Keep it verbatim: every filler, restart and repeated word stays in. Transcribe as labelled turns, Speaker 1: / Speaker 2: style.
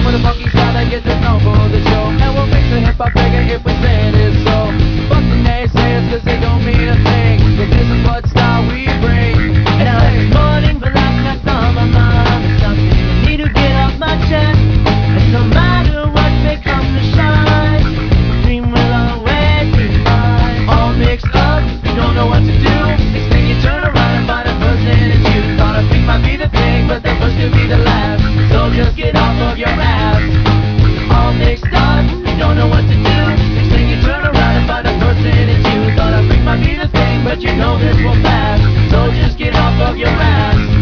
Speaker 1: with a funky style that gets us known for the show. And what makes a hip-hop bigger if we say it is so. Fuck the naysayers cause they don't mean a thing, cause this is what style we bring. And
Speaker 2: now it's morning but like that's on my mind. It's something I need to get off my chest. And no matter what may come to shine, dream will always be mine.
Speaker 1: All mixed up, you don't know what to do. Next thing you turn around and find a person it's you. Thought a freak might be the thing, but the first could be the last. So just get off of your ass. All mixed up, you don't know what to do. Next thing you turn around and find a person it's you. Thought a freak might be the thing, but you know this will pass. So just get off of your ass.